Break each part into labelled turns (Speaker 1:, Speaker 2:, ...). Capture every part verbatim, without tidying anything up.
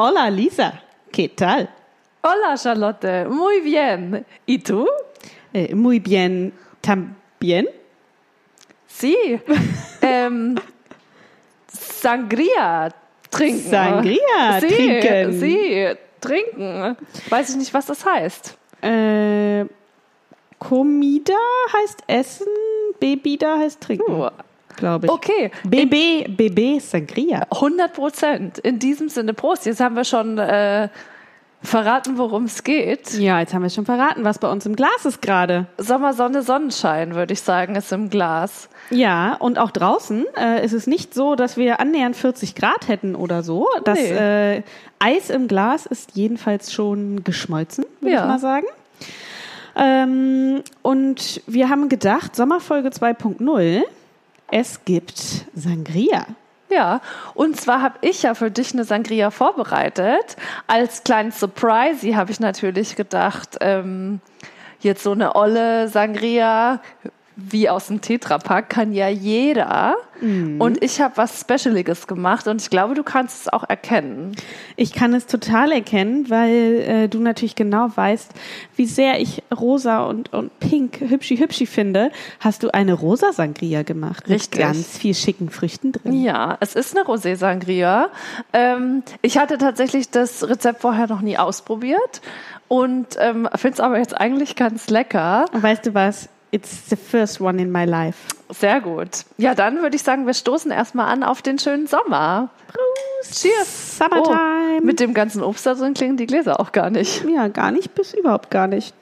Speaker 1: Hola Lisa, ¿qué tal?
Speaker 2: Hola Charlotte, muy bien. ¿Y tú?
Speaker 1: Eh, muy bien, también.
Speaker 2: Sí. ähm, Sangria trinken.
Speaker 1: Sangria
Speaker 2: sí,
Speaker 1: trinken.
Speaker 2: Sí, trinken. Weiß ich nicht, was das heißt.
Speaker 1: Äh, Comida heißt Essen, Bebida heißt Trinken,
Speaker 2: Uh,
Speaker 1: glaube ich.
Speaker 2: Okay.
Speaker 1: Bebe, Bebe, Sangria.
Speaker 2: hundert Prozent. In diesem Sinne, Prost. Jetzt haben wir schon äh, verraten, worum es geht.
Speaker 1: Ja, jetzt haben wir schon verraten, was bei uns im Glas ist gerade.
Speaker 2: Sommer, Sonne, Sonnenschein, würde ich sagen, ist im Glas.
Speaker 1: Ja, und auch draußen äh, ist es nicht so, dass wir annähernd vierzig Grad hätten oder so. Das
Speaker 2: Nee.
Speaker 1: äh, Eis im Glas ist jedenfalls schon geschmolzen, würde
Speaker 2: Ja.
Speaker 1: ich mal sagen. Ähm, und wir haben gedacht, Sommerfolge zwei Punkt null, es gibt Sangria.
Speaker 2: Ja, und zwar habe ich ja für dich eine Sangria vorbereitet. Als kleinen Surprise habe ich natürlich gedacht, ähm, jetzt so eine olle Sangria wie aus dem Tetrapack kann ja jeder. Mhm. Und ich habe was Specialiges gemacht und ich glaube, du kannst es auch erkennen.
Speaker 1: Ich kann es total erkennen, weil äh, du natürlich genau weißt, wie sehr ich rosa und, und pink hübschi hübschi finde. Hast du eine rosa Sangria gemacht?
Speaker 2: Richtig.
Speaker 1: Mit ganz viel schicken Früchten drin.
Speaker 2: Ja, es ist eine Rosé Sangria. Ähm, ich hatte tatsächlich das Rezept vorher noch nie ausprobiert und ähm, finde es aber jetzt eigentlich ganz lecker.
Speaker 1: Und weißt du was? It's the first one in my life.
Speaker 2: Sehr gut. Ja, dann würde ich sagen, wir stoßen erstmal an auf den schönen Sommer.
Speaker 1: Prost.
Speaker 2: Cheers.
Speaker 1: Summertime.
Speaker 2: Oh, mit dem ganzen Obst da drin klingen die Gläser auch gar nicht.
Speaker 1: Ja, gar nicht, bis überhaupt gar nicht.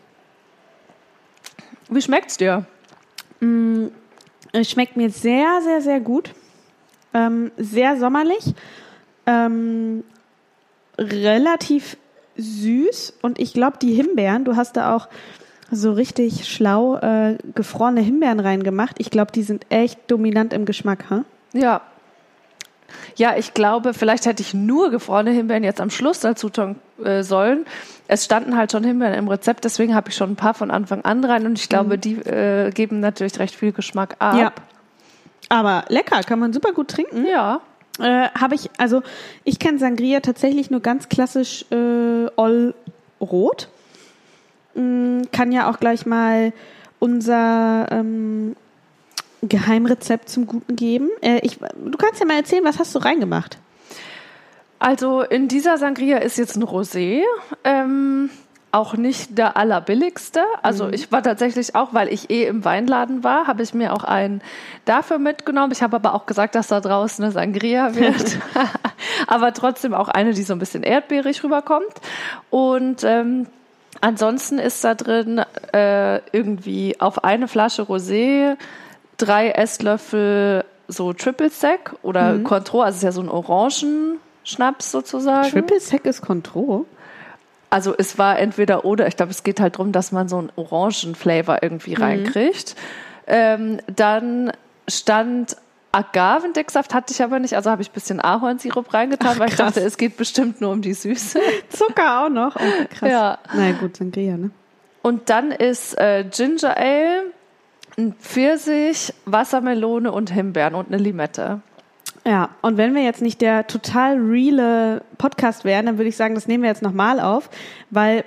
Speaker 2: Wie schmeckt's dir?
Speaker 1: Mm, es schmeckt mir sehr, sehr, sehr gut. Ähm, sehr sommerlich. Ähm, relativ süß. Und ich glaube, die Himbeeren, du hast da auch so richtig schlau äh, gefrorene Himbeeren reingemacht. Ich glaube, die sind echt dominant im Geschmack, ha?
Speaker 2: Ja. Ja, ich glaube, vielleicht hätte ich nur gefrorene Himbeeren jetzt am Schluss dazu tun äh, sollen. Es standen halt schon Himbeeren im Rezept, deswegen habe ich schon ein paar von Anfang an rein und ich glaube, mhm. die äh, geben natürlich recht viel Geschmack ab.
Speaker 1: Ja. Aber lecker, kann man super gut trinken.
Speaker 2: Ja.
Speaker 1: Äh, habe ich, also ich kenne Sangria tatsächlich nur ganz klassisch äh, all rot. Kann ja auch gleich mal unser ähm, Geheimrezept zum Guten geben. Äh, ich, du kannst ja mal erzählen, was hast du reingemacht?
Speaker 2: Also in dieser Sangria ist jetzt ein Rosé, ähm, auch nicht der allerbilligste. Also mhm. ich war tatsächlich auch, weil ich eh im Weinladen war, habe ich mir auch einen dafür mitgenommen. Ich habe aber auch gesagt, dass da draußen eine Sangria wird. Aber trotzdem auch eine, die so ein bisschen erdbeerig rüberkommt. Und ähm, ansonsten ist da drin äh, irgendwie auf eine Flasche Rosé drei Esslöffel so Triple Sec oder mhm. Cointreau, also es ist ja so ein Orangenschnaps sozusagen.
Speaker 1: Triple Sec ist Cointreau?
Speaker 2: Also es war entweder oder, ich glaube, es geht halt darum, dass man so einen Orangenflavor irgendwie mhm. reinkriegt. Ähm, dann stand Agavendicksaft, hatte ich aber nicht, also habe ich ein bisschen Ahornsirup reingetan, Ach, weil ich dachte, es geht bestimmt nur um die Süße.
Speaker 1: Zucker auch noch, oh, krass.
Speaker 2: Ja.
Speaker 1: Na gut, Sangria, ne?
Speaker 2: Und dann ist äh, Ginger Ale, ein Pfirsich, Wassermelone und Himbeeren und eine Limette.
Speaker 1: Ja, und wenn wir jetzt nicht der total reale Podcast wären, dann würde ich sagen, das nehmen wir jetzt nochmal auf, weil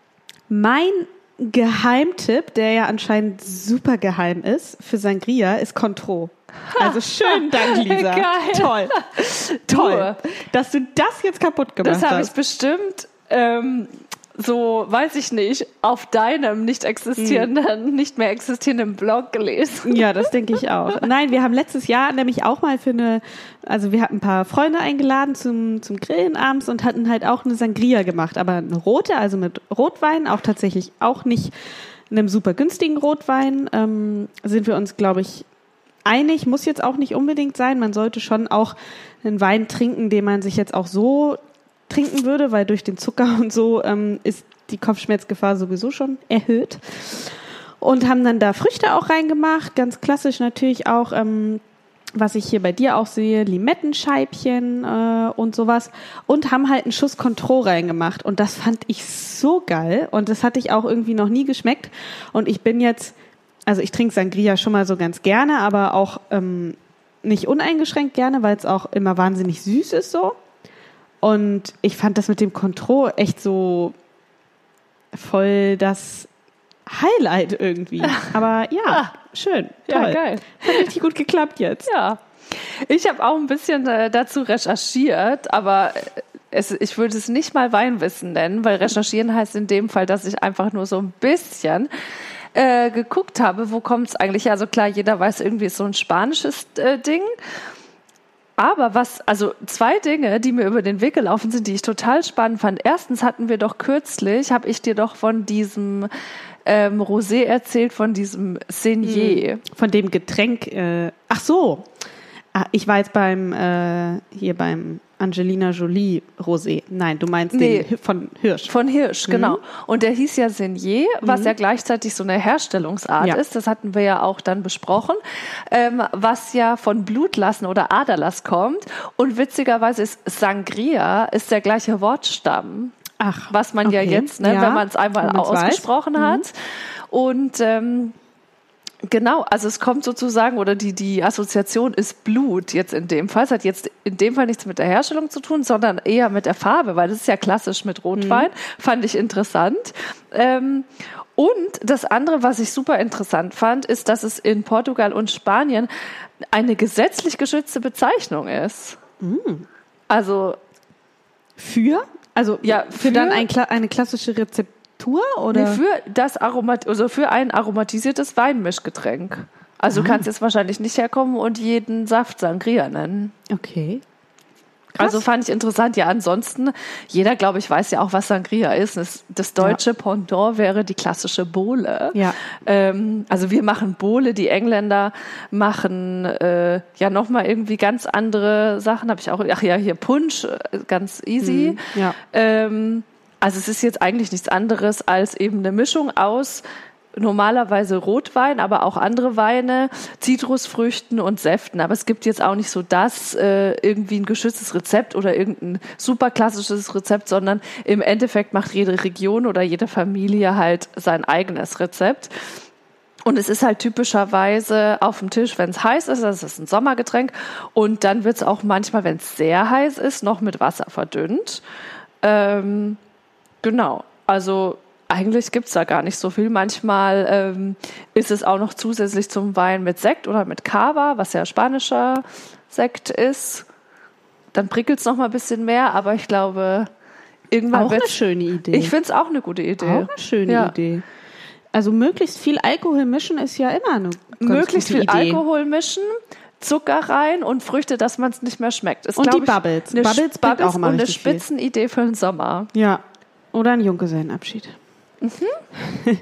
Speaker 1: mein Geheimtipp, der ja anscheinend super geheim ist für Sangria, ist Cointreau. Also schönen Dank, Lisa.
Speaker 2: Geil.
Speaker 1: Toll. Toll. Dass du das jetzt kaputt gemacht hast.
Speaker 2: Das habe ich bestimmt ähm, so, weiß ich nicht, auf deinem nicht existierenden, mhm. nicht mehr existierenden Blog gelesen.
Speaker 1: Ja, das denke ich auch. Nein, wir haben letztes Jahr nämlich auch mal für eine, also wir hatten ein paar Freunde eingeladen zum, zum Grillen abends und hatten halt auch eine Sangria gemacht, aber eine rote, also mit Rotwein, auch tatsächlich auch nicht einem super günstigen Rotwein, ähm, sind wir uns, glaube ich, einig, muss jetzt auch nicht unbedingt sein. Man sollte schon auch einen Wein trinken, den man sich jetzt auch so trinken würde, weil durch den Zucker und so ähm, ist die Kopfschmerzgefahr sowieso schon erhöht. Und haben dann da Früchte auch reingemacht, ganz klassisch natürlich auch, ähm, was ich hier bei dir auch sehe, Limettenscheibchen äh, und sowas. Und haben halt einen Schuss Cointreau reingemacht. Und das fand ich so geil. Und das hatte ich auch irgendwie noch nie geschmeckt. Und ich bin jetzt, also ich trinke Sangria schon mal so ganz gerne, aber auch ähm, nicht uneingeschränkt gerne, weil es auch immer wahnsinnig süß ist so. Und ich fand das mit dem Contro echt so voll das Highlight irgendwie. Aber ja, ah, schön. Toll.
Speaker 2: Ja, geil.
Speaker 1: Hat richtig gut geklappt jetzt.
Speaker 2: Ja. Ich habe auch ein bisschen äh, dazu recherchiert, aber es, ich würde es nicht mal Weinwissen nennen, weil recherchieren heißt in dem Fall, dass ich einfach nur so ein bisschen äh, geguckt habe, wo kommt es eigentlich her. Also klar, jeder weiß, irgendwie ist so ein spanisches äh, Ding. Aber was, also zwei Dinge, die mir über den Weg gelaufen sind, die ich total spannend fand. Erstens hatten wir doch kürzlich, habe ich dir doch von diesem ähm, Rosé erzählt, von diesem Senier.
Speaker 1: Von dem Getränk, äh, ach so. Ah, ich war jetzt beim, äh, hier beim Angelina Jolie Rosé. Nein, du meinst
Speaker 2: nee,
Speaker 1: den von Hirsch.
Speaker 2: Von Hirsch, mhm. genau. Und der hieß ja Senier, was mhm. ja gleichzeitig so eine Herstellungsart ja. ist. Das hatten wir ja auch dann besprochen. Ähm, was ja von Blutlassen oder Aderlass kommt. Und witzigerweise ist Sangria ist der gleiche Wortstamm.
Speaker 1: Ach,
Speaker 2: was man okay. ja jetzt, ne, ja. wenn man es einmal ausgesprochen weiß. hat. Mhm. Und ähm, genau, also es kommt sozusagen, oder die, die Assoziation ist Blut jetzt in dem Fall. Es hat jetzt in dem Fall nichts mit der Herstellung zu tun, sondern eher mit der Farbe, weil das ist ja klassisch mit Rotwein. Mhm. Fand ich interessant. Ähm, und das andere, was ich super interessant fand, ist, dass es in Portugal und Spanien eine gesetzlich geschützte Bezeichnung ist.
Speaker 1: Mhm.
Speaker 2: Also
Speaker 1: für? Also ja, für, für dann ein, eine klassische Rezeptur? Oder?
Speaker 2: Nee, für das Aromat, also für ein aromatisiertes Weinmischgetränk. Also ah. du kannst jetzt wahrscheinlich nicht herkommen und jeden Saft Sangria nennen.
Speaker 1: Okay. Krass.
Speaker 2: Also fand ich interessant. Ja, ansonsten, jeder, glaube ich, weiß ja auch, was Sangria ist. Das, das deutsche ja. Pendant wäre die klassische Bowle.
Speaker 1: Ja.
Speaker 2: Ähm, also wir machen Bowle, die Engländer machen äh, ja nochmal irgendwie ganz andere Sachen. Habe ich auch, ach ja, hier Punsch, ganz easy.
Speaker 1: Mhm. Ja.
Speaker 2: Ähm, Also es ist jetzt eigentlich nichts anderes als eben eine Mischung aus normalerweise Rotwein, aber auch andere Weine, Zitrusfrüchten und Säften. Aber es gibt jetzt auch nicht so das äh, irgendwie ein geschütztes Rezept oder irgendein super klassisches Rezept, sondern im Endeffekt macht jede Region oder jede Familie halt sein eigenes Rezept. Und es ist halt typischerweise auf dem Tisch, wenn es heiß ist, das ist ein Sommergetränk. Und dann wird es auch manchmal, wenn es sehr heiß ist, noch mit Wasser verdünnt. Ähm, Genau, also eigentlich gibt's da gar nicht so viel. Manchmal ähm, ist es auch noch zusätzlich zum Wein mit Sekt oder mit Cava, was ja spanischer Sekt ist. Dann prickelt's noch mal ein bisschen mehr, aber ich glaube, irgendwann
Speaker 1: auch eine schöne Idee.
Speaker 2: Ich finde es auch eine gute Idee.
Speaker 1: Auch eine schöne ja. Idee. Also möglichst viel Alkohol mischen ist ja immer eine ganz
Speaker 2: Möglichst
Speaker 1: gute
Speaker 2: viel
Speaker 1: Idee.
Speaker 2: Alkohol mischen, Zucker rein und Früchte, dass man es nicht mehr schmeckt. Ist,
Speaker 1: und die
Speaker 2: ich,
Speaker 1: Bubbles.
Speaker 2: Eine
Speaker 1: Bubbles,
Speaker 2: Bubbles
Speaker 1: auch immer
Speaker 2: und eine
Speaker 1: richtig viel.
Speaker 2: Spitzenidee für den Sommer.
Speaker 1: Ja. Oder ein Junggesellenabschied. Mhm.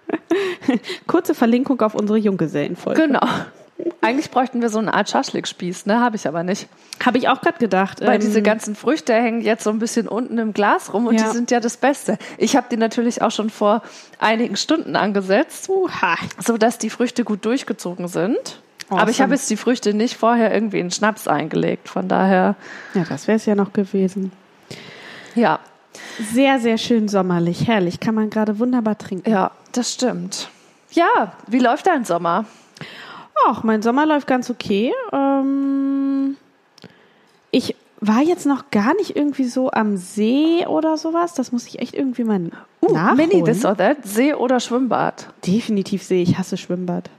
Speaker 1: Kurze Verlinkung auf unsere Junggesellenfolge.
Speaker 2: Genau. Eigentlich bräuchten wir so eine Art Schaschlikspieß, ne? Habe ich aber nicht.
Speaker 1: Habe ich auch gerade gedacht.
Speaker 2: Weil
Speaker 1: ähm,
Speaker 2: diese ganzen Früchte hängen jetzt so ein bisschen unten im Glas rum und
Speaker 1: ja.
Speaker 2: die sind ja das Beste. Ich habe die natürlich auch schon vor einigen Stunden angesetzt,
Speaker 1: Uha.
Speaker 2: sodass die Früchte gut durchgezogen sind.
Speaker 1: Awesome.
Speaker 2: Aber ich habe jetzt die Früchte nicht vorher irgendwie in Schnaps eingelegt, von daher...
Speaker 1: Ja, das wäre es ja noch gewesen.
Speaker 2: Ja.
Speaker 1: Sehr, sehr schön sommerlich, herrlich. Kann man gerade wunderbar trinken.
Speaker 2: Ja, das stimmt. Ja, wie läuft dein Sommer?
Speaker 1: Ach, mein Sommer läuft ganz okay. Ähm, ich war jetzt noch gar nicht irgendwie so am See oder sowas. Das muss ich echt irgendwie mal uh, nachholen.
Speaker 2: Mini this or that, See oder Schwimmbad?
Speaker 1: Definitiv See. Ich hasse Schwimmbad.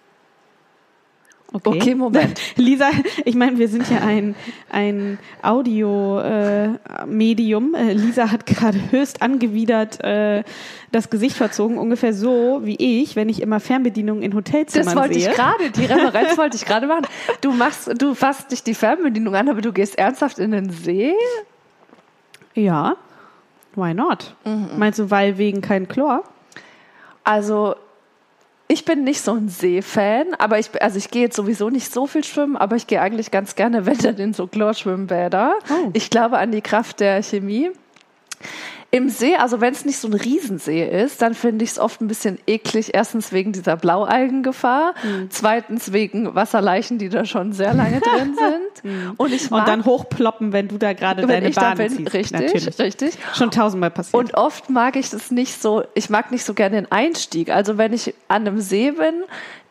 Speaker 2: Okay, okay Moment.
Speaker 1: Lisa, ich meine, wir sind ja ein, ein Audio-Medium. Äh, Lisa hat gerade höchst angewidert äh, das Gesicht verzogen, ungefähr so wie ich, wenn ich immer Fernbedienungen in Hotelzimmern sehe.
Speaker 2: Das wollte
Speaker 1: sehe.
Speaker 2: ich gerade, die Referenz wollte ich gerade machen. Du machst, du fasst nicht die Fernbedienung an, aber du gehst ernsthaft in den See?
Speaker 1: Ja, why not? Mhm. Meinst du, weil wegen kein Chlor?
Speaker 2: Also ich bin nicht so ein See-Fan, aber ich, also ich gehe jetzt sowieso nicht so viel schwimmen, aber ich gehe eigentlich ganz gerne, wenn dann in so Chlorschwimmbäder. Oh. Ich glaube an die Kraft der Chemie. Im See, also wenn es nicht so ein Riesensee ist, dann finde ich es oft ein bisschen eklig. Erstens wegen dieser Blaualgengefahr, mhm. zweitens wegen Wasserleichen, die da schon sehr lange drin sind.
Speaker 1: Mhm. Und, ich mag, und dann hochploppen, wenn du da gerade deine Bahn ziehst.
Speaker 2: Richtig,
Speaker 1: Natürlich.
Speaker 2: richtig.
Speaker 1: Schon tausendmal passiert.
Speaker 2: Und oft mag ich das nicht so, ich mag nicht so gerne den Einstieg. Also wenn ich an einem See bin,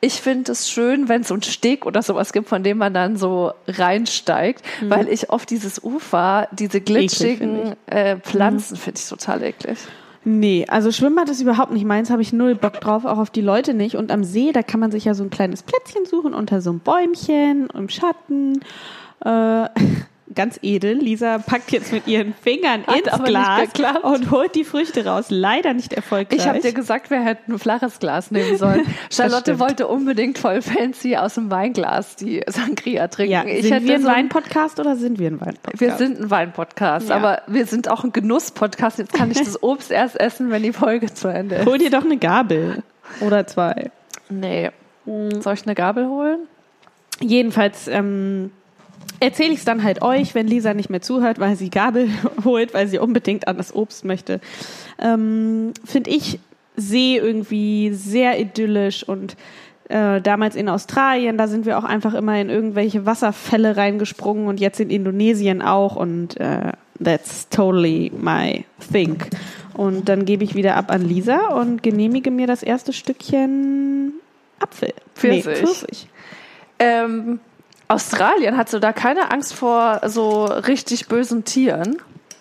Speaker 2: ich finde es schön, wenn es so einen Steg oder sowas gibt, von dem man dann so reinsteigt, mhm. weil ich auf dieses Ufer, diese glitschigen äh, Pflanzen, mhm. finde ich total eklig.
Speaker 1: Nee, also Schwimmbad ist überhaupt nicht meins, habe ich null Bock drauf, auch auf die Leute nicht. Und am See, da kann man sich ja so ein kleines Plätzchen suchen unter so einem Bäumchen, im Schatten. Äh, ganz edel. Lisa packt jetzt mit ihren Fingern ins Glas und holt die Früchte raus. Leider nicht erfolgreich.
Speaker 2: Ich habe dir gesagt, wir hätten ein flaches Glas nehmen sollen. Charlotte wollte unbedingt voll fancy aus dem Weinglas die Sangria trinken.
Speaker 1: Ja,
Speaker 2: ich
Speaker 1: sind
Speaker 2: hätte
Speaker 1: wir ein
Speaker 2: so
Speaker 1: Weinpodcast oder sind wir ein Weinpodcast?
Speaker 2: Wir sind ein Weinpodcast, ja. aber wir sind auch ein Genuss-Podcast. Jetzt kann ich das Obst erst essen, wenn die Folge zu Ende ist.
Speaker 1: Hol dir doch eine Gabel oder zwei.
Speaker 2: Nee. Soll ich eine Gabel holen?
Speaker 1: Jedenfalls ähm, erzähle ich es dann halt euch, wenn Lisa nicht mehr zuhört, weil sie Gabel holt, weil sie unbedingt an das Obst möchte. Ähm, finde ich See irgendwie sehr idyllisch und äh, damals in Australien, da sind wir auch einfach immer in irgendwelche Wasserfälle reingesprungen und jetzt in Indonesien auch und äh, that's totally my thing. Und dann gebe ich wieder ab an Lisa und genehmige mir das erste Stückchen Apfel.
Speaker 2: Pfirsich.
Speaker 1: Nee, Pfirsich.
Speaker 2: Ähm, Australien, hast du da keine Angst vor so richtig bösen Tieren?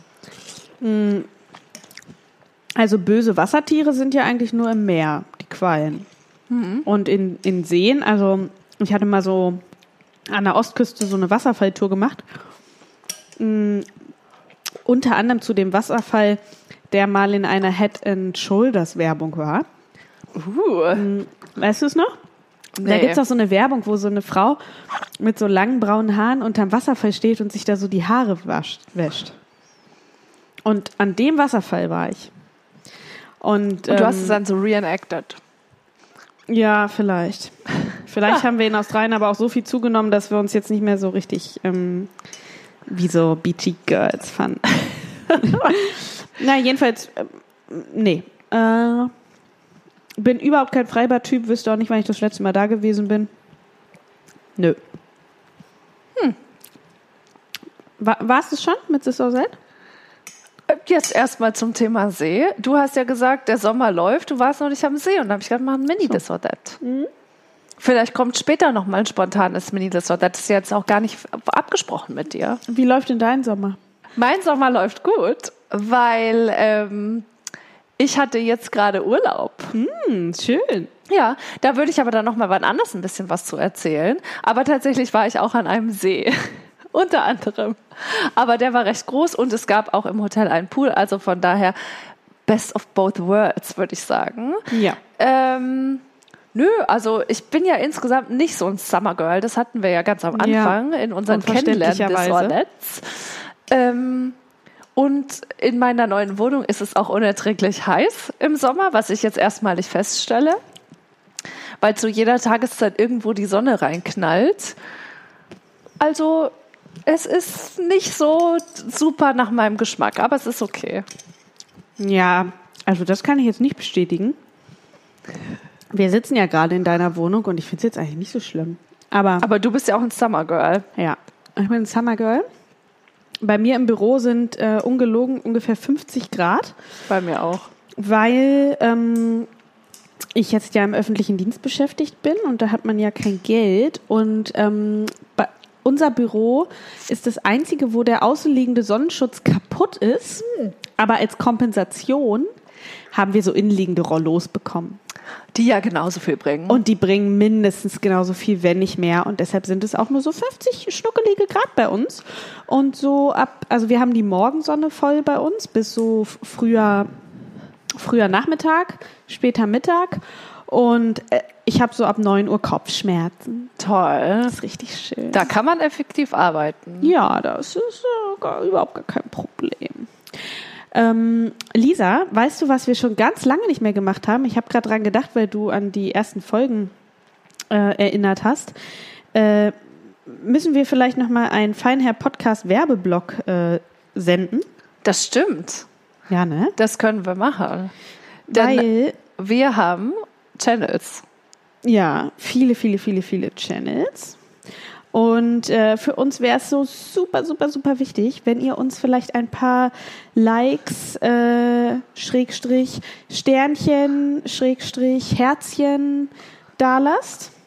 Speaker 1: Also böse Wassertiere sind ja eigentlich nur im Meer, die Quallen. Mhm. Und in, in Seen, also ich hatte mal so an der Ostküste so eine Wasserfalltour gemacht. Mm, unter anderem zu dem Wasserfall, der mal in einer Head and Shoulders Werbung war.
Speaker 2: Uh.
Speaker 1: Mm, weißt du es noch?
Speaker 2: Nee.
Speaker 1: Da gibt es auch so eine Werbung, wo so eine Frau mit so langen braunen Haaren unterm Wasserfall steht und sich da so die Haare wascht, wäscht. Und an dem Wasserfall war ich. Und,
Speaker 2: und du
Speaker 1: ähm,
Speaker 2: hast es dann so reenacted.
Speaker 1: Ja, vielleicht. Vielleicht haben wir in Australien aber auch so viel zugenommen, dass wir uns jetzt nicht mehr so richtig ähm, wie so Beachy Girls fanden. Na, jedenfalls, äh, nee. Äh, bin überhaupt kein Freibad-Typ, wüsste auch nicht, wann ich das letzte Mal da gewesen bin. Nö. Hm. War, warst du schon mit Sister Zed?
Speaker 2: Jetzt erstmal zum Thema See. Du hast ja gesagt, der Sommer läuft, du warst noch nicht am See und dann habe ich gedacht, mach ein Mini This or That. Mhm. Vielleicht kommt später noch mal ein spontanes Mini This or That. Das ist jetzt auch gar nicht abgesprochen mit dir.
Speaker 1: Wie läuft denn dein Sommer?
Speaker 2: Mein Sommer läuft gut, weil ähm, ich hatte jetzt gerade Urlaub.
Speaker 1: Hm, schön.
Speaker 2: Ja, da würde ich aber dann noch mal wann anders ein bisschen was zu erzählen. Aber tatsächlich war ich auch an einem See. Unter anderem. Aber der war recht groß und es gab auch im Hotel einen Pool. Also von daher best of both worlds, würde ich sagen.
Speaker 1: Ja.
Speaker 2: Ähm, nö, also ich bin ja insgesamt nicht so ein Summer Girl. Das hatten wir ja ganz am Anfang ja, in unseren Kennenlernen-Disordets. Ähm, und in meiner neuen Wohnung ist es auch unerträglich heiß im Sommer, was ich jetzt erstmalig feststelle. Weil zu jeder Tageszeit irgendwo die Sonne reinknallt. Also es ist nicht so super nach meinem Geschmack, aber es ist okay.
Speaker 1: Ja, also das kann ich jetzt nicht bestätigen. Wir sitzen ja gerade in deiner Wohnung und ich finde es jetzt eigentlich nicht so schlimm. Aber,
Speaker 2: aber du bist ja auch ein Summer Girl.
Speaker 1: Ja, ich bin ein Summer Girl. Bei mir im Büro sind äh, ungelogen ungefähr fünfzig Grad.
Speaker 2: Bei mir auch.
Speaker 1: Weil ähm, ich jetzt ja im öffentlichen Dienst beschäftigt bin und da hat man ja kein Geld. Und ähm, bei unser Büro ist das einzige, wo der außenliegende Sonnenschutz kaputt ist. Aber als Kompensation haben wir so innenliegende Rollos bekommen.
Speaker 2: Die ja genauso viel bringen.
Speaker 1: Und die bringen mindestens genauso viel, wenn nicht mehr. Und deshalb sind es auch nur so fünfzig schnuckelige Grad bei uns. Und so ab, also wir haben die Morgensonne voll bei uns bis so früher, früher Nachmittag, später Mittag. Und äh, ich habe so ab neun Uhr Kopfschmerzen.
Speaker 2: Toll.
Speaker 1: Das ist richtig schön.
Speaker 2: Da kann man effektiv arbeiten.
Speaker 1: Ja, das ist äh, gar, überhaupt gar kein Problem. Ähm, Lisa, weißt du, was wir schon ganz lange nicht mehr gemacht haben? Ich habe gerade dran gedacht, weil du an die ersten Folgen äh, erinnert hast. Äh, müssen wir vielleicht nochmal einen Feinherr-Podcast-Werbeblock äh, senden?
Speaker 2: Das stimmt.
Speaker 1: Ja, ne?
Speaker 2: Das können wir machen. Denn
Speaker 1: weil
Speaker 2: wir haben Channels.
Speaker 1: Ja, viele, viele, viele, viele Channels. Und äh, für uns wäre es so super, super, super wichtig, wenn ihr uns vielleicht ein paar Likes, äh, Schrägstrich, Sternchen, Schrägstrich, Herzchen dalasst.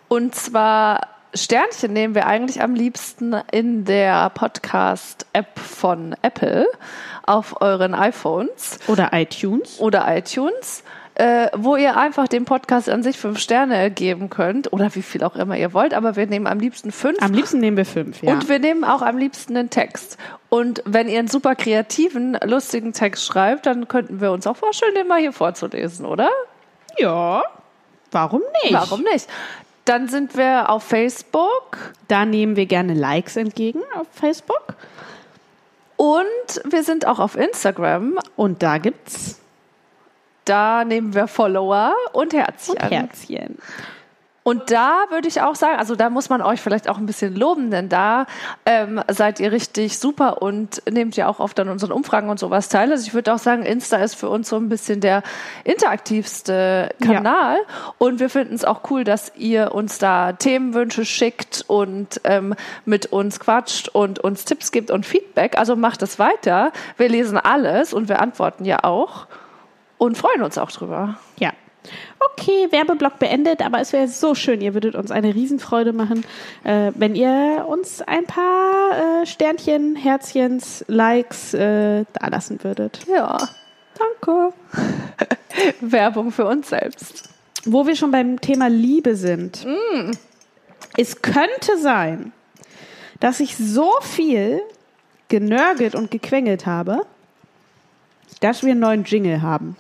Speaker 2: Und zwar Sternchen nehmen wir eigentlich am liebsten in der Podcast-App von Apple auf euren iPhones.
Speaker 1: Oder iTunes.
Speaker 2: Oder iTunes. Äh, wo ihr einfach dem Podcast an sich fünf Sterne geben könnt oder wie viel auch immer ihr wollt, aber wir nehmen am liebsten fünf.
Speaker 1: Am liebsten nehmen wir fünf, ja.
Speaker 2: Und wir nehmen auch am liebsten einen Text. Und wenn ihr einen super kreativen, lustigen Text schreibt, dann könnten wir uns auch vorstellen, den mal hier vorzulesen, oder?
Speaker 1: Ja, warum nicht?
Speaker 2: Warum nicht? Dann sind wir auf Facebook.
Speaker 1: Da nehmen wir gerne Likes entgegen auf Facebook.
Speaker 2: Und wir sind auch auf Instagram.
Speaker 1: Und da gibt's...
Speaker 2: Da nehmen wir Follower und Herzchen.
Speaker 1: Und Herzchen.
Speaker 2: Und da würde ich auch sagen, also da muss man euch vielleicht auch ein bisschen loben, denn da ähm, seid ihr richtig super und nehmt ja auch oft an unseren Umfragen und sowas teil. Also ich würde auch sagen, Insta ist für uns so ein bisschen der interaktivste Kanal. Ja. Und wir finden es auch cool, dass ihr uns da Themenwünsche schickt und ähm, mit uns quatscht und uns Tipps gibt und Feedback. Also macht es weiter. Wir lesen alles und wir antworten ja auch. Und freuen uns auch drüber.
Speaker 1: Ja. Okay, Werbeblock beendet, aber es wäre so schön, ihr würdet uns eine Riesenfreude machen, äh, wenn ihr uns ein paar äh, Sternchen, Herzchens, Likes äh, da lassen würdet.
Speaker 2: Ja.
Speaker 1: Danke.
Speaker 2: Werbung für uns selbst.
Speaker 1: Wo wir schon beim Thema Liebe sind. Mm. Es könnte sein, dass ich so viel genörgelt und gequengelt habe, dass wir einen neuen Jingle haben.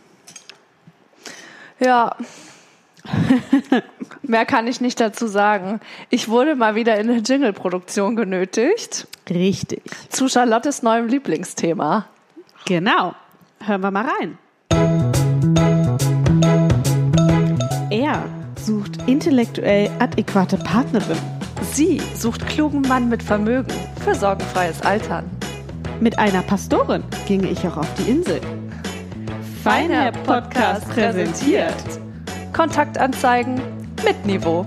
Speaker 2: Ja, mehr kann ich nicht dazu sagen. Ich wurde mal wieder in eine Jingle-Produktion genötigt.
Speaker 1: Richtig.
Speaker 2: Zu Charlottes neuem Lieblingsthema.
Speaker 1: Genau. Hören wir mal rein. Er sucht intellektuell adäquate Partnerin.
Speaker 2: Sie sucht klugen Mann mit Vermögen für sorgenfreies Altern.
Speaker 1: Mit einer Pastorin ginge ich auch auf die Insel.
Speaker 2: Feiner Podcast präsentiert. Kontaktanzeigen mit Niveau.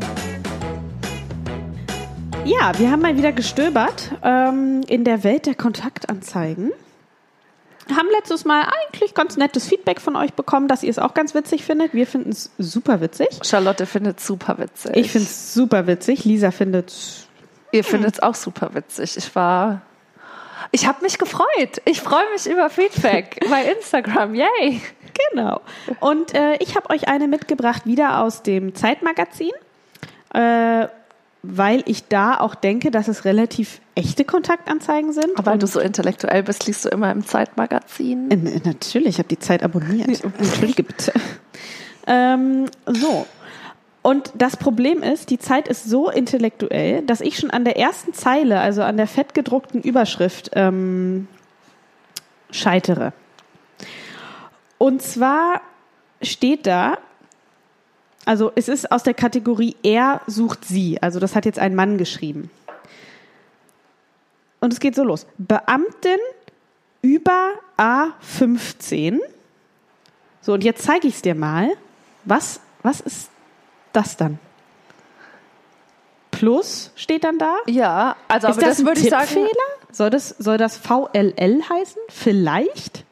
Speaker 1: Ja, wir haben mal wieder gestöbert ähm, in der Welt der Kontaktanzeigen. Haben letztes Mal eigentlich ganz nettes Feedback von euch bekommen, dass ihr es auch ganz witzig findet. Wir finden es super witzig.
Speaker 2: Charlotte findet es super witzig.
Speaker 1: Ich finde es super witzig. Lisa findet es...
Speaker 2: Ihr findet es auch super witzig. Ich war... Ich habe mich gefreut. Ich freue mich über Feedback bei Instagram. Yay!
Speaker 1: Genau. Und äh, ich habe euch eine mitgebracht, wieder aus dem Zeitmagazin, äh, weil ich da auch denke, dass es relativ echte Kontaktanzeigen sind.
Speaker 2: Aber weil du so intellektuell bist, liest du immer im Zeitmagazin?
Speaker 1: Äh, natürlich, ich habe die Zeit abonniert. Entschuldige bitte. Ähm, so. Und das Problem ist, die Zeit ist so intellektuell, dass ich schon an der ersten Zeile, also an der fettgedruckten Überschrift, ähm, scheitere. Und zwar steht da, also es ist aus der Kategorie er sucht sie, also das hat jetzt ein Mann geschrieben. Und es geht so los. Beamtin über A fünfzehn. So, und jetzt zeige ich es dir mal. Was, was ist das dann? Plus steht dann da?
Speaker 2: Ja, also
Speaker 1: ist
Speaker 2: aber
Speaker 1: das,
Speaker 2: das würde ich sagen.
Speaker 1: Tippfehler? Soll das, soll das V L L heißen? Vielleicht?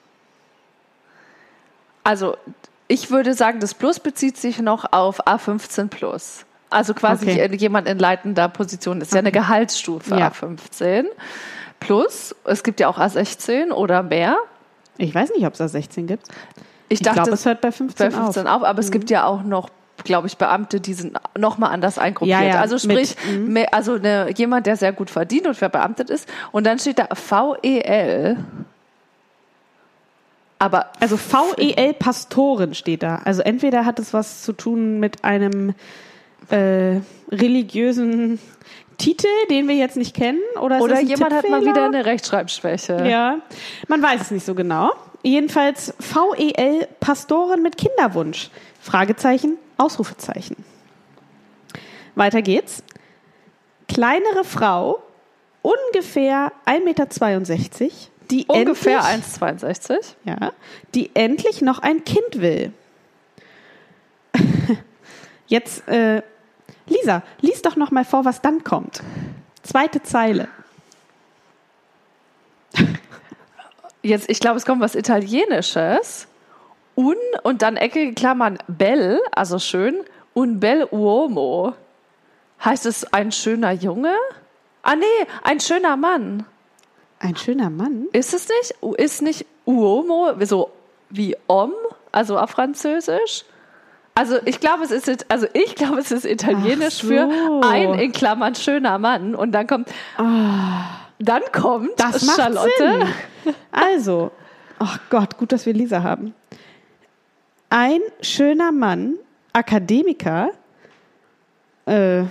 Speaker 2: Also ich würde sagen, das Plus bezieht sich noch auf A fünfzehn Plus. Also quasi okay. Jemand in leitender Position. Das ist ja eine Gehaltsstufe ja. A fünfzehn Plus. Es gibt ja auch A sechzehn oder mehr.
Speaker 1: Ich weiß nicht, ob es A sechzehn gibt.
Speaker 2: Ich, ich glaube,
Speaker 1: es hört bei fünfzehn,
Speaker 2: bei fünfzehn auf. auf. Aber mhm. es gibt ja auch noch, glaube ich, Beamte, die sind nochmal anders eingruppiert.
Speaker 1: Ja, ja,
Speaker 2: also sprich,
Speaker 1: mit,
Speaker 2: mehr, also eine, jemand, der sehr gut verdient und verbeamtet ist. Und dann steht da V E L. Aber
Speaker 1: also V E L Pastorin steht da. Also entweder hat es was zu tun mit einem äh, religiösen Titel, den wir jetzt nicht kennen, oder,
Speaker 2: oder
Speaker 1: ist
Speaker 2: jemand hat mal wieder eine Rechtschreibschwäche.
Speaker 1: Ja, man weiß es nicht so genau. Jedenfalls V E L Pastorin mit Kinderwunsch. Fragezeichen, Ausrufezeichen. Weiter geht's. Kleinere Frau, ungefähr ein Meter zweiundsechzig. Die
Speaker 2: ungefähr eins Komma zweiundsechzig.
Speaker 1: Ja, die endlich noch ein Kind will. Jetzt, äh, Lisa, lies doch noch mal vor, was dann kommt. Zweite Zeile.
Speaker 2: Jetzt, ich glaube, es kommt was Italienisches. Un und dann eckige Klammern bel, also schön, un bel uomo. Heißt es ein schöner Junge? Ah nee, ein schöner Mann.
Speaker 1: Ein schöner Mann?
Speaker 2: Ist es nicht? Ist nicht uomo so wie homme, also auf Französisch? Also ich glaube, es ist also ich glaube, es ist Italienisch
Speaker 1: so.
Speaker 2: für ein in Klammern schöner Mann und dann kommt
Speaker 1: Ah,
Speaker 2: dann kommt
Speaker 1: das macht
Speaker 2: Charlotte.
Speaker 1: Sinn. Also, ach Gott, gut, dass wir Lisa haben. Ein schöner Mann, Akademiker, äh,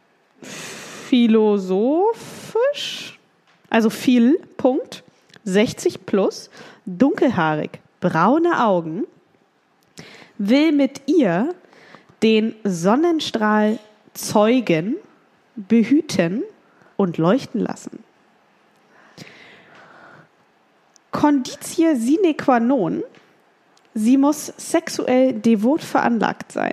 Speaker 1: philosophisch, also viel, Punkt, sechzig plus, dunkelhaarig, braune Augen, will mit ihr den Sonnenstrahl zeugen, behüten und leuchten lassen. Conditie sine qua non, sie muss sexuell devot veranlagt sein.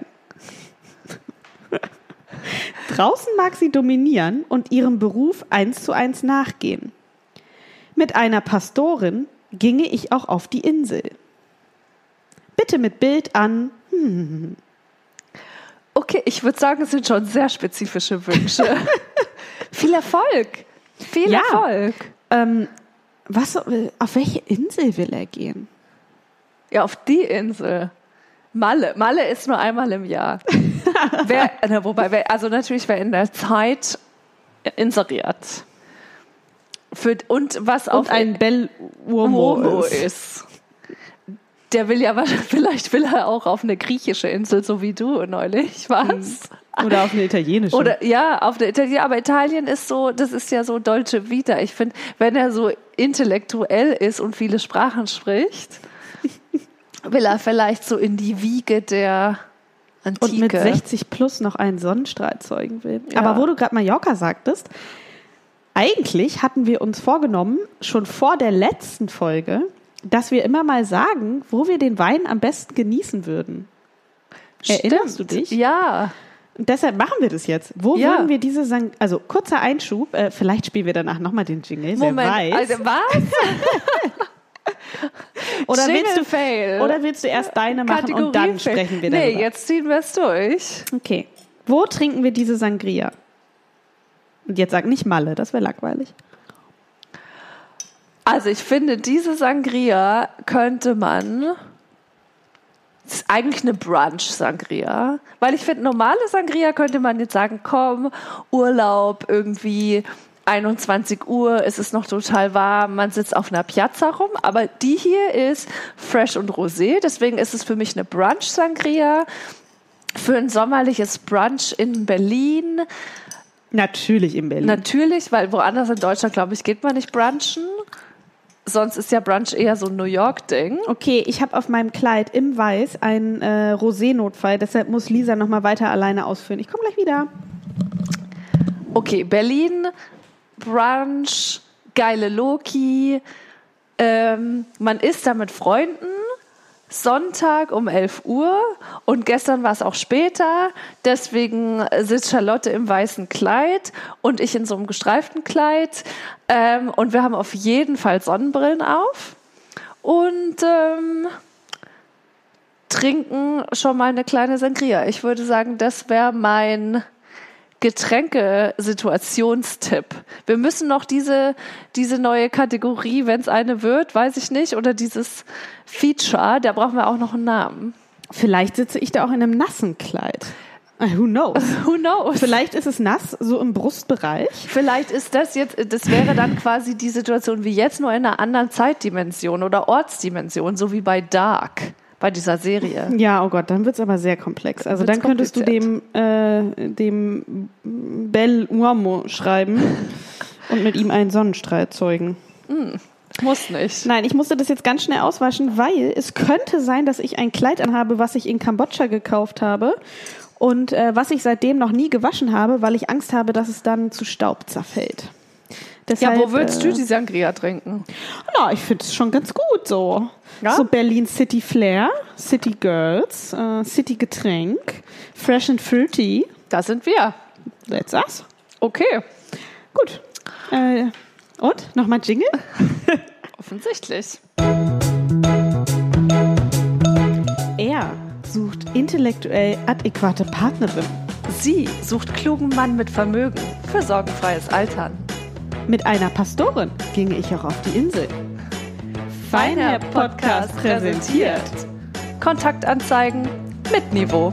Speaker 1: Draußen mag sie dominieren und ihrem Beruf eins zu eins nachgehen. Mit einer Pastorin ginge ich auch auf die Insel. Bitte mit Bild an. Hm.
Speaker 2: Okay, ich würde sagen, es sind schon sehr spezifische Wünsche. Viel Erfolg. Viel
Speaker 1: Ja.
Speaker 2: Erfolg.
Speaker 1: Ähm, was, auf welche Insel will er gehen?
Speaker 2: Ja, auf die Insel. Malle. Malle ist nur einmal im Jahr. wer, na, wobei, wer, also natürlich, wer in der Zeit inseriert. Für, und was auch
Speaker 1: Und ein Bel Uomo
Speaker 2: Uomo
Speaker 1: ist.
Speaker 2: ist. Der will ja, vielleicht will er auch auf eine griechische Insel, so wie du neulich warst.
Speaker 1: Oder auf eine italienische.
Speaker 2: Oder ja, auf der Italien, aber Italien ist so, das ist ja so Dolce Vita. Ich finde, wenn er so intellektuell ist und viele Sprachen spricht, will er vielleicht so in die Wiege der Antike.
Speaker 1: Und mit sechzig plus noch einen Sonnenstrahl zeugen will.
Speaker 2: Ja.
Speaker 1: Aber wo du gerade Mallorca sagtest, eigentlich hatten wir uns vorgenommen, schon vor der letzten Folge, dass wir immer mal sagen, wo wir den Wein am besten genießen würden. Erinnerst du dich?
Speaker 2: Ja.
Speaker 1: Und deshalb machen wir das jetzt. Wo
Speaker 2: Ja.
Speaker 1: würden wir diese Sang also kurzer Einschub, äh, vielleicht spielen wir danach nochmal den Jingle,
Speaker 2: Moment,
Speaker 1: wer weiß.
Speaker 2: also was?
Speaker 1: oder, willst
Speaker 2: Jingle
Speaker 1: du,
Speaker 2: Fail.
Speaker 1: oder willst du erst deine machen und dann
Speaker 2: Kategorie Fail.
Speaker 1: sprechen wir darüber?
Speaker 2: Nee, jetzt ziehen wir es durch.
Speaker 1: Okay. Wo trinken wir diese Sangria? Und jetzt sag nicht Malle, das wäre langweilig.
Speaker 2: Also ich finde, diese Sangria könnte man, das ist eigentlich eine Brunch-Sangria, weil ich finde, normale Sangria könnte man jetzt sagen, komm, Urlaub, irgendwie einundzwanzig Uhr, es ist noch total warm, man sitzt auf einer Piazza rum, aber die hier ist fresh und rosé, deswegen ist es für mich eine Brunch-Sangria. Für ein sommerliches Brunch in Berlin,
Speaker 1: Natürlich in Berlin.
Speaker 2: natürlich, weil woanders in Deutschland, glaube ich, geht man nicht brunchen. Sonst ist ja Brunch eher so ein New York-Ding.
Speaker 1: Okay, ich habe auf meinem Kleid im Weiß einen äh, Rosé-Notfall, deshalb muss Lisa nochmal weiter alleine ausführen. Ich komme gleich wieder.
Speaker 2: Okay, Berlin, Brunch, geile Loki. Ähm, man isst da mit Freunden. Sonntag um elf Uhr und gestern war es auch später, deswegen sitzt Charlotte im weißen Kleid und ich in so einem gestreiften Kleid ähm, und wir haben auf jeden Fall Sonnenbrillen auf und ähm, trinken schon mal eine kleine Sangria. Ich würde sagen, das wäre mein Getränkesituationstipp. Wir müssen noch diese, diese neue Kategorie, wenn es eine wird, weiß ich nicht, oder dieses Feature, da brauchen wir auch noch einen Namen.
Speaker 1: Vielleicht sitze ich da auch in einem nassen Kleid. Who knows?
Speaker 2: Who knows?
Speaker 1: Vielleicht ist es nass, so im Brustbereich.
Speaker 2: Vielleicht ist das jetzt, das wäre dann quasi die Situation wie jetzt, nur in einer anderen Zeitdimension oder Ortsdimension, so wie bei Dark. Bei dieser Serie.
Speaker 1: Ja, oh Gott, dann wird's aber sehr komplex. Also dann könntest du dem, äh, dem Bel Uomo schreiben und mit ihm einen Sonnenstrahl zeugen.
Speaker 2: Mm, muss nicht.
Speaker 1: Nein, ich musste das jetzt ganz schnell auswaschen, weil es könnte sein, dass ich ein Kleid anhabe, was ich in Kambodscha gekauft habe und äh, was ich seitdem noch nie gewaschen habe, weil ich Angst habe, dass es dann zu Staub zerfällt. Deshalb,
Speaker 2: Ja, wo würdest
Speaker 1: äh,
Speaker 2: du die Sangria trinken?
Speaker 1: Na, ich finde es schon ganz gut so.
Speaker 2: Ja?
Speaker 1: So Berlin City Flair, City Girls, äh, City Getränk, Fresh and Fruity.
Speaker 2: Da sind wir.
Speaker 1: That's us.
Speaker 2: Okay.
Speaker 1: Gut. Äh, und? Nochmal Jingle?
Speaker 2: Offensichtlich.
Speaker 1: Er sucht intellektuell adäquate Partnerin.
Speaker 2: Sie sucht klugen Mann mit Vermögen für sorgenfreies Altern.
Speaker 1: Mit einer Pastorin ginge ich auch auf die Insel. Feinherb Podcast präsentiert
Speaker 2: Kontaktanzeigen mit Niveau.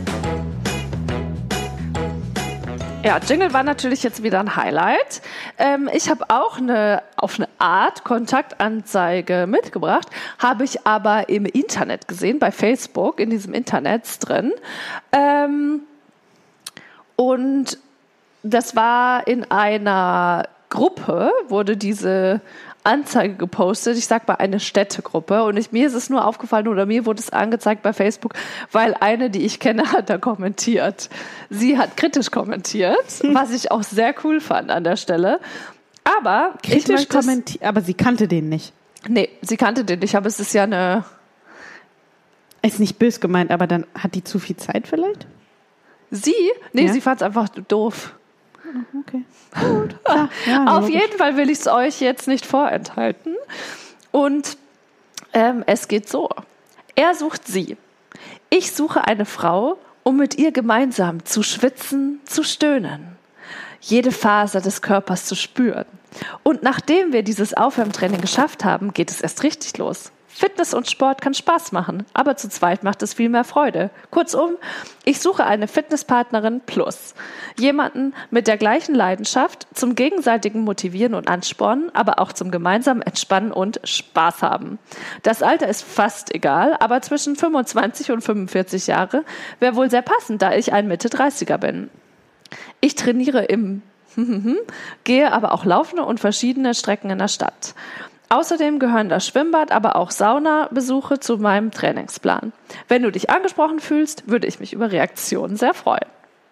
Speaker 2: Ja, Jingle war natürlich jetzt wieder ein Highlight. Ähm, ich habe auch eine, auf eine Art Kontaktanzeige mitgebracht, habe ich aber im Internet gesehen, bei Facebook, in diesem Internet drin. Ähm, und das war in einer Gruppe, wurde diese Anzeige gepostet, ich sag mal eine Städtegruppe, und ich, mir ist es nur aufgefallen oder mir wurde es angezeigt bei Facebook, weil eine, die ich kenne, hat da kommentiert. Sie hat kritisch kommentiert, was ich auch sehr cool fand an der Stelle. Aber
Speaker 1: kritisch kommentiert, aber sie kannte den nicht.
Speaker 2: Nee, sie kannte den nicht, aber es ist ja eine...
Speaker 1: Ist nicht böse gemeint, aber dann hat die zu viel Zeit vielleicht?
Speaker 2: Sie? Nee,
Speaker 1: ja?
Speaker 2: sie fand es einfach doof.
Speaker 1: Okay, gut. Ja, ja,
Speaker 2: auf jeden Fall will ich es euch jetzt nicht vorenthalten. Und ähm, es geht so. Er sucht sie. Ich suche eine Frau, um mit ihr gemeinsam zu schwitzen, zu stöhnen. Jede Faser des Körpers zu spüren. Und nachdem wir dieses Aufwärmtraining geschafft haben, geht es erst richtig los. Fitness und Sport kann Spaß machen, aber zu zweit macht es viel mehr Freude. Kurzum, ich suche eine Fitnesspartnerin plus. Jemanden mit der gleichen Leidenschaft zum gegenseitigen Motivieren und Anspornen, aber auch zum gemeinsamen Entspannen und Spaß haben. Das Alter ist fast egal, aber zwischen fünfundzwanzig und fünfundvierzig Jahre wäre wohl sehr passend, da ich ein Mitte-dreißiger bin. Ich trainiere im gehe aber auch laufende und verschiedene Strecken in der Stadt. Außerdem gehören das Schwimmbad, aber auch Saunabesuche zu meinem Trainingsplan. Wenn du dich angesprochen fühlst, würde ich mich über Reaktionen sehr freuen.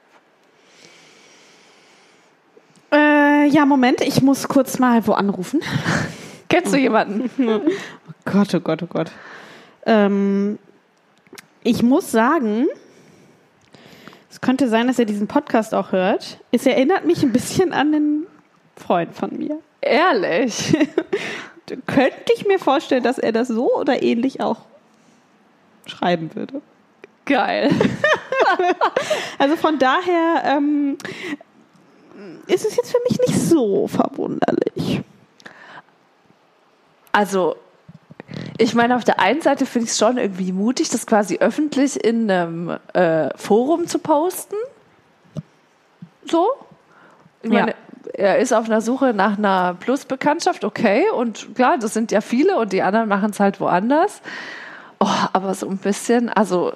Speaker 1: Äh, ja, Moment, ich muss kurz mal wo anrufen.
Speaker 2: Kennst du jemanden?
Speaker 1: Oh Gott, oh Gott, oh Gott. Ähm, ich muss sagen, es könnte sein, dass er diesen Podcast auch hört. Es erinnert mich ein bisschen an einen Freund von mir.
Speaker 2: Ehrlich?
Speaker 1: Könnte ich mir vorstellen, dass er das so oder ähnlich auch schreiben würde.
Speaker 2: Geil.
Speaker 1: Also von daher ähm, ist es jetzt für mich nicht so verwunderlich.
Speaker 2: Also, ich meine, auf der einen Seite finde ich es schon irgendwie mutig, das quasi öffentlich in einem äh, Forum zu posten. So. Ich meine, ja. Er ist auf einer Suche nach einer Plus-Bekanntschaft, okay, und klar, das sind ja viele und die anderen machen es halt woanders. Oh, aber so ein bisschen, also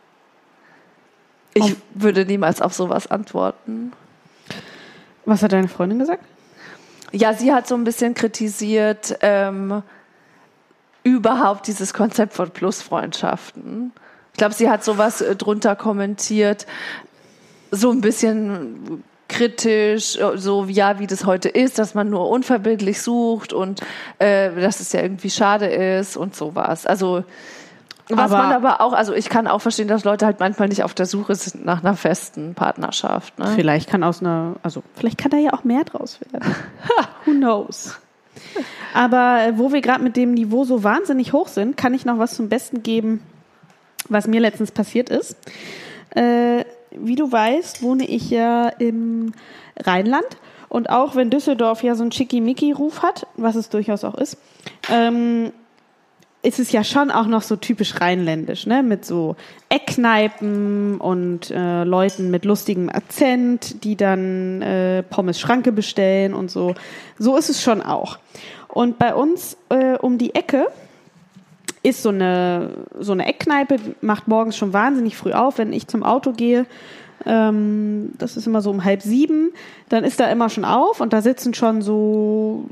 Speaker 2: ich oh. würde niemals auf sowas antworten.
Speaker 1: Was hat deine Freundin gesagt?
Speaker 2: Ja, sie hat so ein bisschen kritisiert, ähm, überhaupt dieses Konzept von Plus-Freundschaften. Ich glaube, sie hat sowas äh, drunter kommentiert, so ein bisschen kritisch, so wie ja, wie das heute ist, dass man nur unverbindlich sucht und äh, dass es ja irgendwie schade ist und sowas. Also was aber man aber auch, also ich kann auch verstehen, dass Leute halt manchmal nicht auf der Suche sind nach einer festen Partnerschaft. Ne?
Speaker 1: Vielleicht kann aus einer, also vielleicht kann da ja auch mehr draus werden. Who knows? Aber wo wir gerade mit dem Niveau so wahnsinnig hoch sind, kann ich noch was zum Besten geben, was mir letztens passiert ist. Äh, Wie du weißt, wohne ich ja im Rheinland, und auch wenn Düsseldorf ja so einen Schickimicki-Ruf hat, was es durchaus auch ist, ähm, ist es ja schon auch noch so typisch rheinländisch, ne? Mit so Eckkneipen und äh, Leuten mit lustigem Akzent, die dann äh, Pommes Schranke bestellen und so. So ist es schon auch. Und bei uns äh, um die Ecke ist so eine, so eine Eckkneipe, macht morgens schon wahnsinnig früh auf, wenn ich zum Auto gehe. Ähm, das ist immer so um halb sieben. Dann ist da immer schon auf und da sitzen schon so,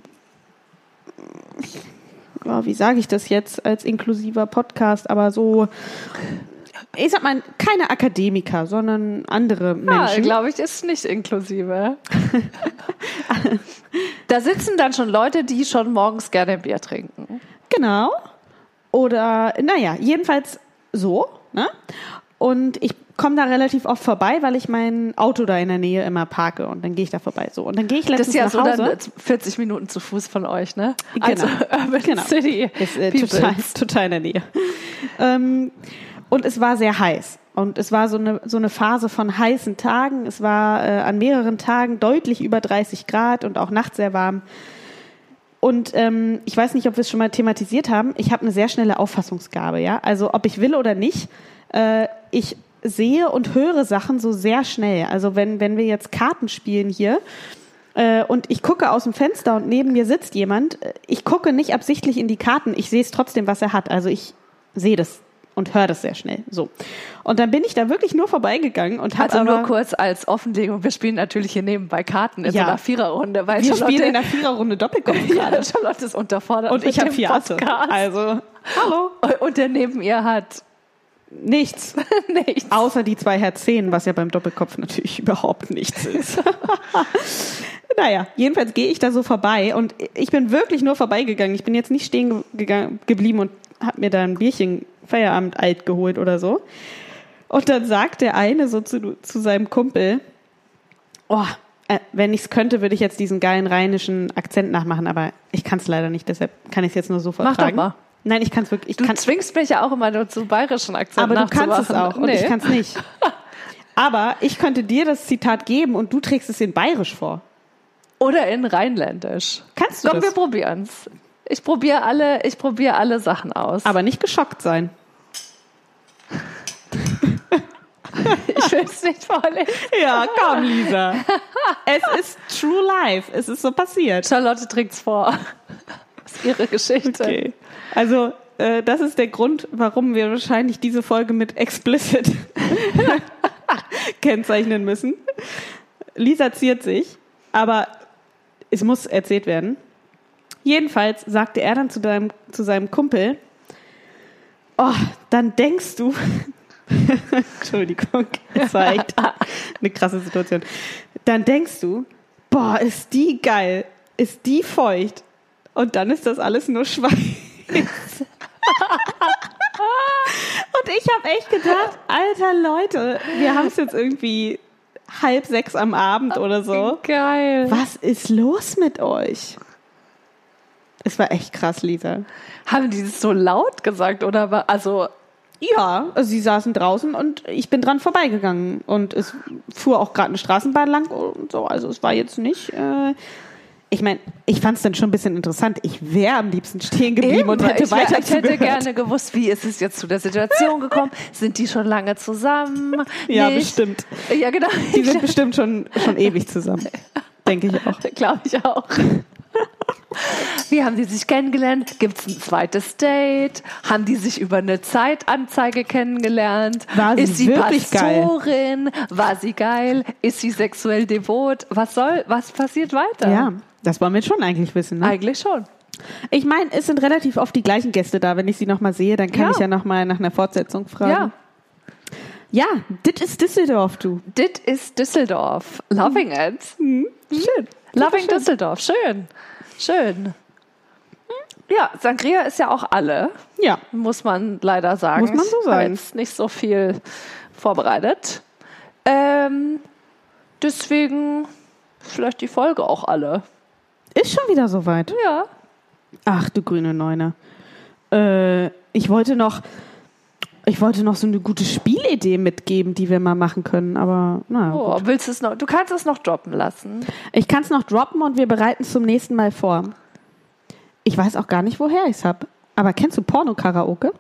Speaker 1: ja, wie sage ich das jetzt als inklusiver Podcast, aber so, ich sag mal, keine Akademiker, sondern andere Menschen.
Speaker 2: Ja, glaube ich, ist nicht inklusive. Da sitzen dann schon Leute, die schon morgens gerne ein Bier trinken.
Speaker 1: Genau. Oder, naja, jedenfalls so, ne? Und ich komme da relativ oft vorbei, weil ich mein Auto da in der Nähe immer parke, und dann gehe ich da vorbei. So, und dann gehe ich letztens nach Hause. Das ist ja so dann
Speaker 2: vierzig Minuten zu Fuß von euch, ne?
Speaker 1: Genau.
Speaker 2: Also Urban
Speaker 1: genau.
Speaker 2: City.
Speaker 1: Ist äh, total, total in der Nähe. ähm, und es war sehr heiß. Und es war so eine, so eine Phase von heißen Tagen. Es war äh, an mehreren Tagen deutlich über dreißig Grad und auch nachts sehr warm. Und ähm, ich weiß nicht, ob wir es schon mal thematisiert haben. Ich habe eine sehr schnelle Auffassungsgabe, ja. Also ob ich will oder nicht, äh, ich sehe und höre Sachen so sehr schnell. Also wenn, wenn wir jetzt Karten spielen hier äh, und ich gucke aus dem Fenster und neben mir sitzt jemand, ich gucke nicht absichtlich in die Karten, ich sehe es trotzdem, was er hat. Also ich sehe das und höre das sehr schnell. So. Und dann bin ich da wirklich nur vorbeigegangen und habe
Speaker 2: Also
Speaker 1: aber,
Speaker 2: nur kurz als Offenlegung, wir spielen natürlich hier nebenbei Karten in
Speaker 1: Ja.
Speaker 2: so einer Viererrunde. Weil
Speaker 1: wir
Speaker 2: Charlotte,
Speaker 1: spielen in der Viererrunde Doppelkopf
Speaker 2: ja,
Speaker 1: gerade.
Speaker 2: Charlotte ist unterfordert.
Speaker 1: Und
Speaker 2: mit
Speaker 1: ich habe
Speaker 2: dem
Speaker 1: vier Asse.
Speaker 2: Podcast.
Speaker 1: Also, hallo.
Speaker 2: Und der neben ihr hat
Speaker 1: Nichts.
Speaker 2: nichts.
Speaker 1: Außer die zwei Herz zehn, was ja beim Doppelkopf natürlich überhaupt nichts ist. Naja, jedenfalls gehe ich da so vorbei und ich bin wirklich nur vorbeigegangen. Ich bin jetzt nicht stehen gegangen, geblieben und habe mir da ein Bierchen Feierabend alt geholt oder so. Und dann sagt der eine so zu, zu seinem Kumpel, oh, äh, wenn ich es könnte, würde ich jetzt diesen geilen rheinischen Akzent nachmachen, aber ich kann es leider nicht, deshalb kann ich es jetzt nur so vertragen.
Speaker 2: Mach doch mal.
Speaker 1: Nein, ich kann es wirklich. Ich
Speaker 2: Du
Speaker 1: kann,
Speaker 2: zwingst mich ja auch immer nur zu bayerischen Akzent
Speaker 1: aber du
Speaker 2: nachzumachen.
Speaker 1: kannst es auch und
Speaker 2: Nee.
Speaker 1: ich kann es nicht. Aber ich könnte dir das Zitat geben und du trägst es in Bayerisch vor.
Speaker 2: Oder in Rheinländisch.
Speaker 1: Kannst du
Speaker 2: Komm,
Speaker 1: das?
Speaker 2: wir probieren's. Ich probiere alle, ich probiere alle Sachen aus.
Speaker 1: Aber nicht geschockt sein.
Speaker 2: ich will es nicht vorlesen.
Speaker 1: Ja, komm, Lisa. Es ist true life. Es ist so passiert.
Speaker 2: Charlotte trägt's vor. Das ist ihre Geschichte.
Speaker 1: Okay. Also, äh, das ist der Grund, warum wir wahrscheinlich diese Folge mit explicit kennzeichnen müssen. Lisa ziert sich, aber es muss erzählt werden. Jedenfalls sagte er dann zu, deinem, zu seinem Kumpel, oh, dann denkst du, Entschuldigung, es war echt eine krasse Situation, dann denkst du, boah, ist die geil, ist die feucht und dann ist das alles nur Schweiß. Und ich habe echt gedacht, alter Leute, wir haben es jetzt irgendwie halb sechs am Abend oder so.
Speaker 2: Geil.
Speaker 1: Was ist los mit euch? Es war echt krass, Lisa.
Speaker 2: Haben die das so laut gesagt oder war, also
Speaker 1: Ja, also sie saßen draußen und ich bin dran vorbeigegangen und es fuhr auch gerade eine Straßenbahn lang und so, also es war jetzt nicht, äh, ich meine, ich fand es dann schon ein bisschen interessant. Ich wäre am liebsten stehen geblieben
Speaker 2: Eben,
Speaker 1: und hätte
Speaker 2: ich, wär-
Speaker 1: weiter
Speaker 2: ich hätte
Speaker 1: zugehört.
Speaker 2: gerne gewusst, wie ist es jetzt zu der Situation gekommen? Sind die schon lange zusammen?
Speaker 1: Ja,
Speaker 2: Nicht?
Speaker 1: bestimmt.
Speaker 2: Ja, genau.
Speaker 1: Die sind bestimmt schon, schon ewig zusammen. Denke ich auch.
Speaker 2: Glaube ich auch. Wie haben die sich kennengelernt? Gibt es ein zweites Date? Haben die sich über eine Zeitanzeige kennengelernt?
Speaker 1: War sie
Speaker 2: Ist sie
Speaker 1: wirklich
Speaker 2: Pastorin? War sie geil? Ist sie sexuell devot? Was soll, was passiert weiter?
Speaker 1: Ja, das wollen wir schon eigentlich wissen. Ne?
Speaker 2: Eigentlich schon.
Speaker 1: Ich meine, es sind relativ oft die gleichen Gäste da. Wenn ich sie nochmal sehe, dann kann
Speaker 2: Ja.
Speaker 1: ich ja nochmal nach einer Fortsetzung fragen.
Speaker 2: Ja.
Speaker 1: Ja, das ist Düsseldorf, du.
Speaker 2: Dit ist Düsseldorf. Loving it.
Speaker 1: Schön.
Speaker 2: Loving
Speaker 1: schön.
Speaker 2: Düsseldorf. Schön. Schön. Ja, Sangria ist ja auch alle,
Speaker 1: Ja.
Speaker 2: muss man leider sagen.
Speaker 1: Muss man so
Speaker 2: Ich habe
Speaker 1: sagen.
Speaker 2: jetzt nicht so viel vorbereitet. Ähm, deswegen vielleicht die Folge auch alle.
Speaker 1: Ist schon wieder soweit.
Speaker 2: Ja.
Speaker 1: Ach, du grüne Neune. Äh, ich wollte noch, ich wollte noch so eine gute Spielidee mitgeben, die wir mal machen können, aber na
Speaker 2: Oh,
Speaker 1: gut.
Speaker 2: willst du es noch? Du kannst es noch droppen lassen.
Speaker 1: Ich kann es noch droppen und wir bereiten es zum nächsten Mal vor. Ich weiß auch gar nicht, woher ich es habe. Aber kennst du Porno-Karaoke?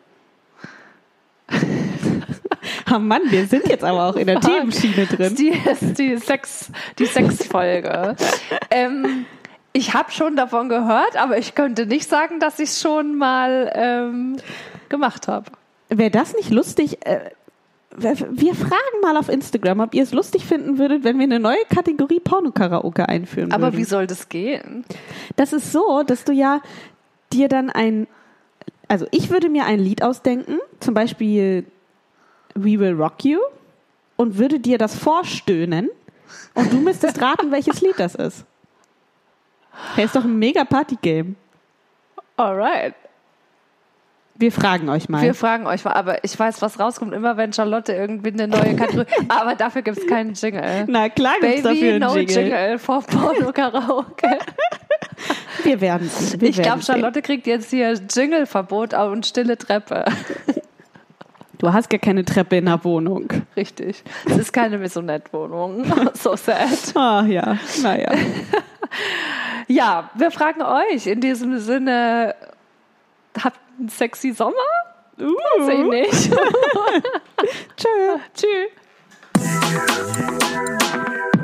Speaker 1: Oh Mann, wir sind jetzt aber auch in der Themenschiene drin.
Speaker 2: Die ist die Sex, die Sexfolge. ähm, ich habe schon davon gehört, aber ich könnte nicht sagen, dass ich es schon mal ähm, gemacht habe.
Speaker 1: Wäre das nicht lustig? Äh, wir fragen mal auf Instagram, ob ihr es lustig finden würdet, wenn wir eine neue Kategorie Porno-Karaoke einführen
Speaker 2: Aber
Speaker 1: würden.
Speaker 2: wie soll das gehen?
Speaker 1: Das ist so, dass du ja dir dann ein, also ich würde mir ein Lied ausdenken, zum Beispiel We Will Rock You, und würde dir das vorstöhnen und du müsstest raten, welches Lied das ist. Hey, ist doch ein mega Party-Game.
Speaker 2: Alright.
Speaker 1: Wir fragen euch mal.
Speaker 2: Wir fragen euch mal, aber ich weiß, was rauskommt, immer wenn Charlotte irgendwie eine neue Kategorie. Aber dafür gibt es keinen Jingle.
Speaker 1: Na klar gibt's
Speaker 2: Baby,
Speaker 1: dafür einen
Speaker 2: no
Speaker 1: Jingle.
Speaker 2: Jingle for Porno-Karaoke.
Speaker 1: Wir werden sehen. Wir
Speaker 2: Ich glaube,
Speaker 1: werden sehen.
Speaker 2: Charlotte kriegt jetzt hier Jingle-Verbot und stille Treppe.
Speaker 1: Du hast gar keine Treppe in der Wohnung.
Speaker 2: Richtig. Es ist keine Maisonette-Wohnung. So sad.
Speaker 1: Ah ja, naja.
Speaker 2: Ja, wir fragen euch in diesem Sinne, habt einen sexy Sommer? Uh. Weiß ich nicht.
Speaker 1: Tschö.
Speaker 2: Tschüss.